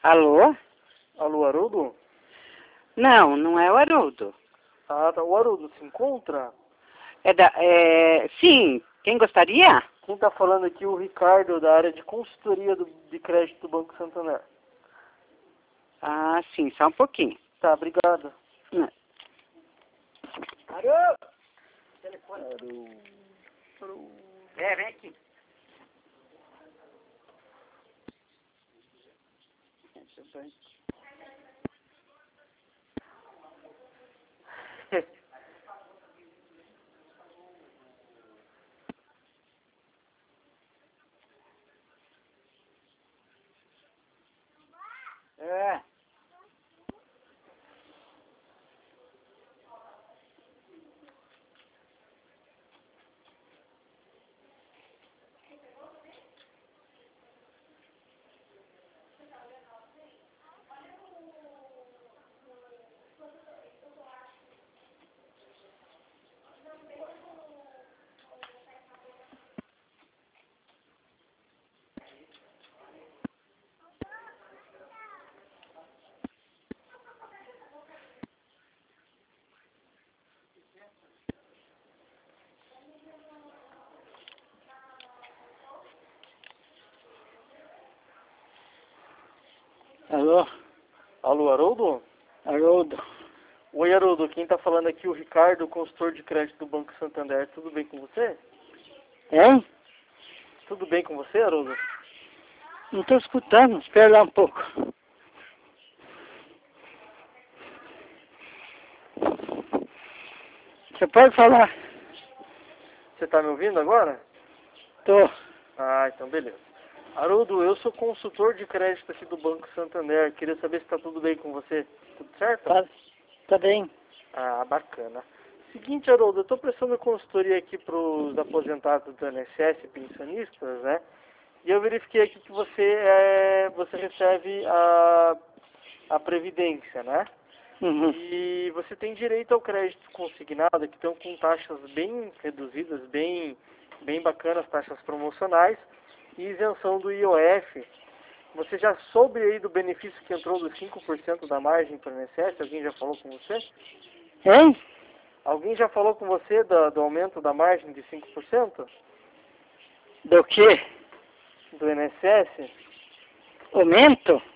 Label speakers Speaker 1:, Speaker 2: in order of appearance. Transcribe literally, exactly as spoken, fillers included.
Speaker 1: Alô?
Speaker 2: Alô, Haroldo?
Speaker 1: Não, não é o Haroldo.
Speaker 2: Ah, tá. O Haroldo se encontra?
Speaker 1: É da, é, sim, quem gostaria?
Speaker 2: Quem tá falando aqui é o Ricardo, da área de consultoria do, de crédito do Banco Santander.
Speaker 1: Ah, sim, só um pouquinho.
Speaker 2: Tá, obrigado.
Speaker 1: Hum.
Speaker 2: Haroldo! Telefone. Haroldo. Haroldo.
Speaker 1: É, vem aqui. É. Alô?
Speaker 2: Alô, Haroldo?
Speaker 1: Haroldo.
Speaker 2: Oi, Haroldo. Quem tá falando aqui é o Ricardo, consultor de crédito do Banco Santander. Tudo bem com você?
Speaker 1: Hein?
Speaker 2: Tudo bem com você, Haroldo?
Speaker 1: Não estou escutando, espera lá um pouco. Você pode falar?
Speaker 2: Você tá me ouvindo agora?
Speaker 1: Tô.
Speaker 2: Ah, então beleza. Haroldo, eu sou consultor de crédito aqui do Banco Santander. Queria saber se tá tudo bem com você. Tudo certo?
Speaker 1: Tá, tá bem.
Speaker 2: Ah, bacana. Seguinte, Haroldo, eu estou prestando consultoria aqui para os aposentados do I N S S, pensionistas, né? E eu verifiquei aqui que você, é, você recebe a, a Previdência, né?
Speaker 1: Uhum.
Speaker 2: E você tem direito ao crédito consignado, que estão com taxas bem reduzidas, bem, bem bacanas, taxas promocionais, e isenção do I O F. Você já soube aí do benefício que entrou dos cinco por cento da margem para o I N S S? Alguém já falou com você?
Speaker 1: Hein?
Speaker 2: Alguém já falou com você do, do aumento da margem de cinco por cento
Speaker 1: Do quê?
Speaker 2: do I N S S?
Speaker 1: Aumento?